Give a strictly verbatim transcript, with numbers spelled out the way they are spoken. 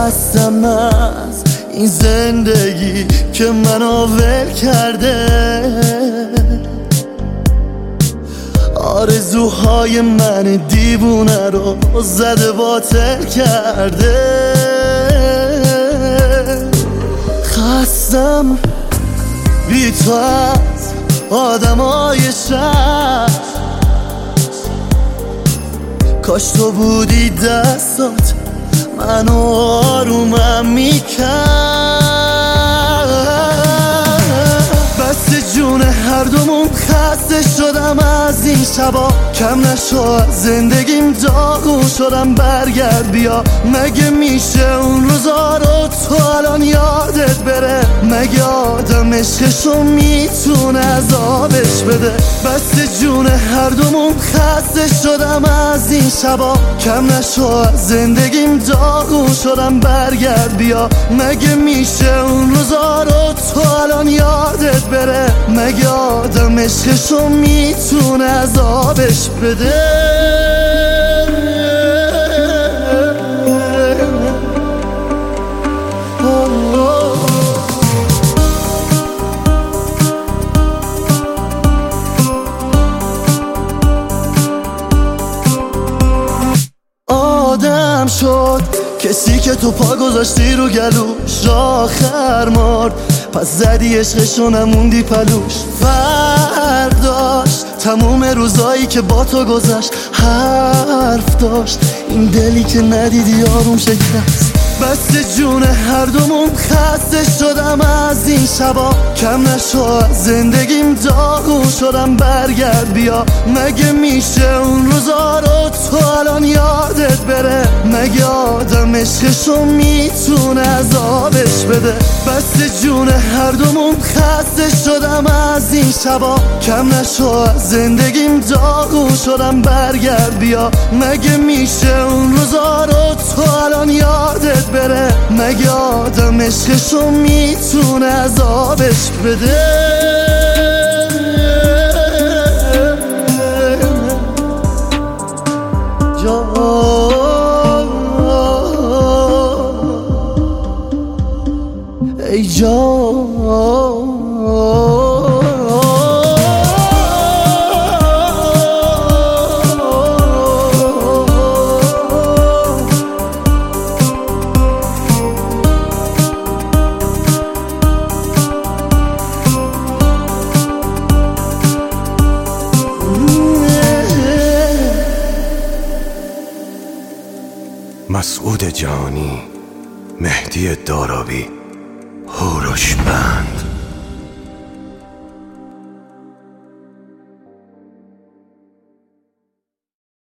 خستم از این زندگی که منو ول کرده، آرزوهای من دیوونه رو زده باطل کرده. خستم بی تو از آدمای شهر، کاش تو بودی دستات منو آرومم میکرد. بس جون هر دومون خسته شدم از این شبا، کم نشو از زندگیم داغون شدم. برگرد بیا، مگه میشه اون روزا رو تو الان یادت بره؟ مگه آدم عشقشو میتونه عذابش بده؟ بس جون هر دومون خسته شدم از این شبا، کم نشو از زندگیم داغون شدم. برگرد بیا، مگه میشه اون روزا رو تو الان یادت بره؟ مگه آدم عشقشو میتونه عذابش بده؟ آدم شد کسی که تو پا گذاشتی رو گلوش، آخر مرد پس زدی عشقشو نموندی پلوش. فرداش تموم روزایی که با تو گذشت حرف داشت، این دلی که ندیدی آروم شکست. بس جون هر دومون خسته شدم از این شبا، کم نشو از زندگیم داغون شدم. برگرد بیا، مگه میشه اون روزا رو تو الان یادت بره؟ مگه آدم عشقشو میتونه عذابش بده؟ بس جون هر دومون خسته شدم از این شبا، کم نشو از زندگیم داغون شدم. برگرد بیا، مگه میشه اون روزا رو تو الان یادت بره؟ مگه آدم عشقشو میتونه عذابش بده؟ ای جان مسعود جانی، مهدی دارابی، هوروش بند.